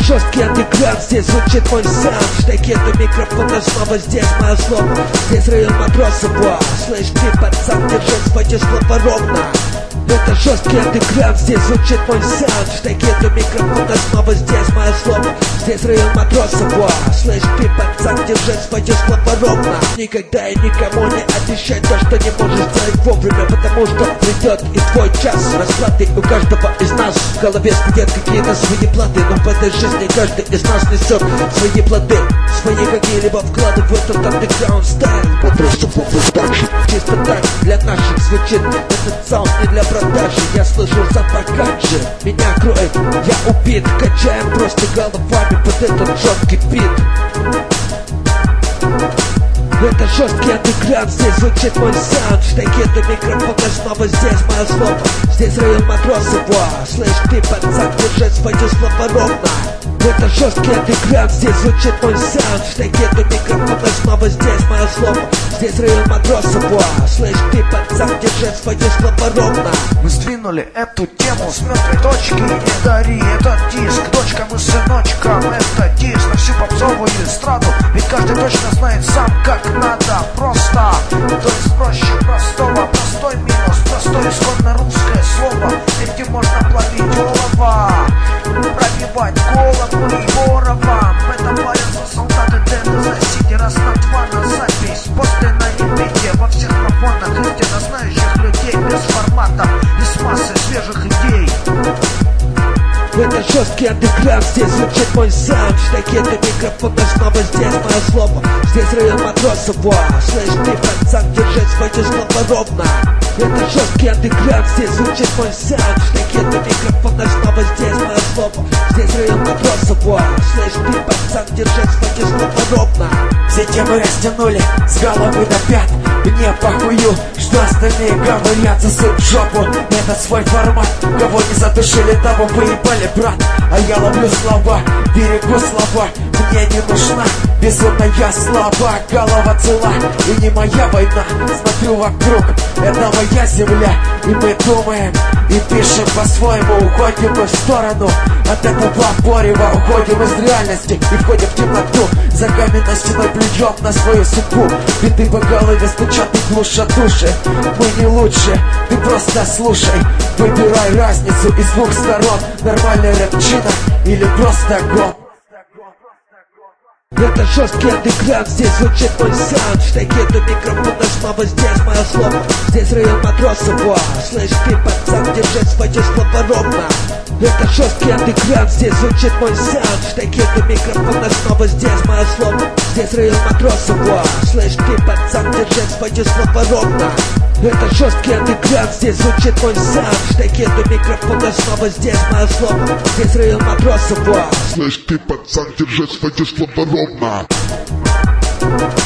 жесткий андеграунд, здесь звучит мой саунд. Штеки до микрофона, снова здесь мое слово. Здесь район матросов, слышь ты, пацан, держи свои слова ровно. Это жесткий андеграунд, здесь звучит мой саунд. Штеки до микрофона, снова здесь мое слово. Здесь район матросов, слышь ты, пацан, держи свои слова ровно. Никогда и никому не обещай то, что не можешь сделать вовремя, потому что придет и твой час. Расклады у каждого из нас в голове стоят какие-то свои планы, но в этой жизни каждый из нас несет свои плоды, свои какие-либо вклады в этот андеграунд стайл. Просто продакшн, чисто так для наших звучит этот саунд не для продажи. Я слышу запах ганджи, меня кроет, я убит. Качаем просто головами под этот жесткий бит. Это жесткий андеграунд, здесь звучит мой саунд. Штеки до микрофона, снова здесь мое слово. Здесь район матросов, слышь ты, пацан, держи свои слова ровно. Это жесткий андеграунд, здесь звучит мой саунд. Штеки до микрофона, снова здесь мое слово. Здесь район матросов, слышь ты, пацан, держи свои слова ровно. Мы сдвинули эту тему с мертвой точки. Не дари этот диск дочкам и сыночкам. Это диск на всю попсовую эстраду. Ведь каждый точно знает сам, как надо. Просто, то есть проще простого. Простой минус, простое исходно русское слово. Этим можно плавить олово, пробивать голову и ворова. В этом борются солдаты ДНЗ, сидя раз на два на запись. Посты на репите во всех мафонах истинно знающих людей без формата и с массой свежих идей. Это жесткий андеграунд, здесь звучит мой саунд. Штеки до микрофона, снова здесь мое слово. Здесь район матросов, слышь ты, пацан, держи свои слова ровно. Это жесткий андеграунд, здесь звучит мой саунд. Штеки до микрофона, снова здесь мое слово. Здесь район матросов, слышь ты, пацан, держи свои слова ровно. Все темы растянули с головы до пят. Мне похую, что остальные говорят, засунь в жопу этот свой формат. Кого не задушили, того поебали, брат. А я ловлю слова, берегу слова. Мне не нужна безумная слава. Голова цела, и не моя война. Смотрю вокруг, это моя земля. И мы думаем, и пишем по-своему. Уходим мы в сторону от этого порева. Уходим из реальности и входим в темноту. За каменной стеной плюем на свою судьбу. Биты по голове стучат и глушат души. Мы не лучше, ты просто слушай. Выбирай разницу из двух сторон. Нормальная рэпчина или просто гон. Это жесткий андеграунд, здесь звучит мой саунд. Штеки до микрофона, снова здесь мое слово. Здесь район матросов, слышь ты, пацан, держи свои слова ровно. Это жесткий андеграунд, здесь звучит мой саунд. Штеки до микрофона, снова здесь мое слово. Здесь район матросов, слышь ты, пацан, держи свои слова ровно. Это жесткий андеграунд, здесь звучит мой саунд. Штеки до микрофона, снова здесь мое слово. Здесь район матросов, слышь ты, пацан, держи свои слова ровно.